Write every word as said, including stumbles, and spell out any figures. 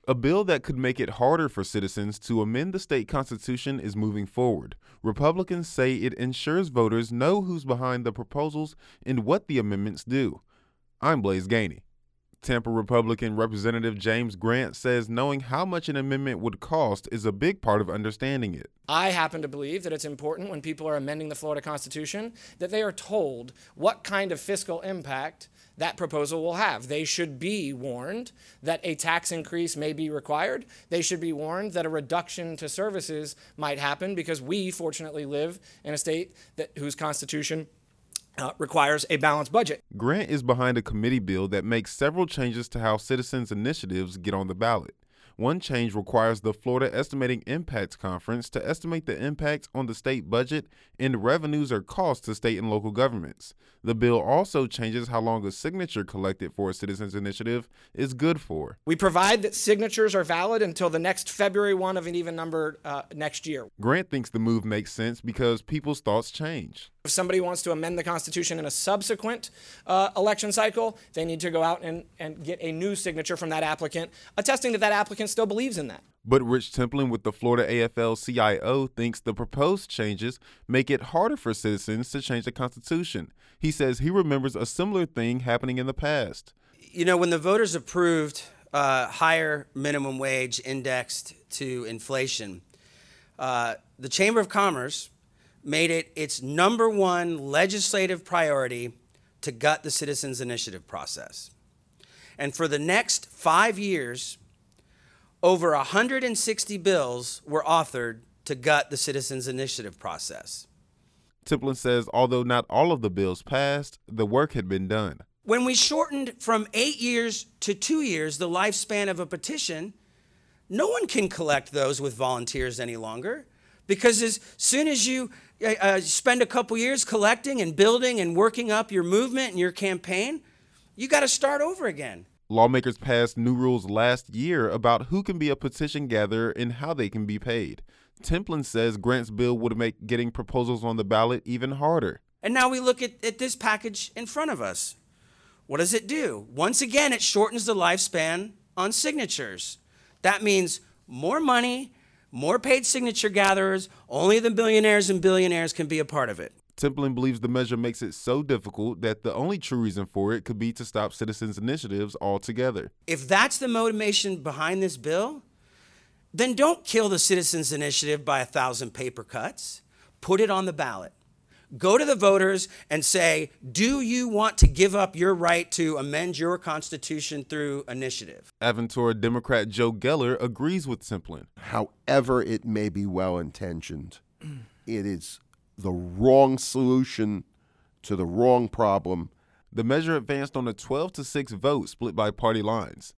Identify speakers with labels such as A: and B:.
A: A bill that could make it harder for citizens to amend the state constitution is moving forward. Republicans say it ensures voters know who's behind the proposals and what the amendments do. I'm Blaze Gainey. Tampa Republican Representative James Grant says knowing how much an amendment would cost is a big part of understanding it.
B: I happen to believe that it's important when people are amending the Florida Constitution that they are told what kind of fiscal impact that proposal will have. They should be warned that a tax increase may be required. They should be warned that a reduction to services might happen because we, fortunately, live in a state that whose Constitution Uh, requires a balanced budget.
A: Grant is behind a committee bill that makes several changes to how citizens' initiatives get on the ballot. One change requires the Florida Estimating Impacts Conference to estimate the impact on the state budget and revenues or costs to state and local governments. The bill also changes how long a signature collected for a citizens' initiative is good for.
B: We provide that signatures are valid until the next February first of an even number uh, next year.
A: Grant thinks the move makes sense because people's thoughts change.
B: If somebody wants to amend the Constitution in a subsequent uh, election cycle, they need to go out and, and get a new signature from that applicant, attesting that that applicant still believes in that.
A: But Rich Templin with the Florida A F L C I O thinks the proposed changes make it harder for citizens to change the Constitution. He says he remembers a similar thing happening in the past.
C: You know, when the voters approved uh, higher minimum wage indexed to inflation, uh, the Chamber of Commerce made it its number one legislative priority to gut the citizens' initiative process. And for the next five years, over one hundred sixty bills were authored to gut the citizens' initiative process.
A: Templin says although not all of the bills passed, the work had been done.
C: When we shortened from eight years to two years the lifespan of a petition, no one can collect those with volunteers any longer, because as soon as you uh, spend a couple years collecting and building and working up your movement and your campaign, you got to start over again.
A: Lawmakers passed new rules last year about who can be a petition gatherer and how they can be paid. Templin says Grant's bill would make getting proposals on the ballot even harder.
C: And now we look at, at this package in front of us. What does it do? Once again, it shortens the lifespan on signatures. That means more money, more paid signature gatherers. Only the billionaires and billionaires can be a part of it.
A: Templin believes the measure makes it so difficult that the only true reason for it could be to stop citizens' initiatives altogether.
C: If that's the motivation behind this bill, then don't kill the citizens' initiative by a thousand paper cuts. Put it on the ballot. Go to the voters and say, do you want to give up your right to amend your Constitution through initiative?
A: Aventura Democrat Joe Geller agrees with Templin.
D: However it may be well-intentioned, it is the wrong solution to the wrong problem.
A: The measure advanced on a twelve to six vote split by party lines.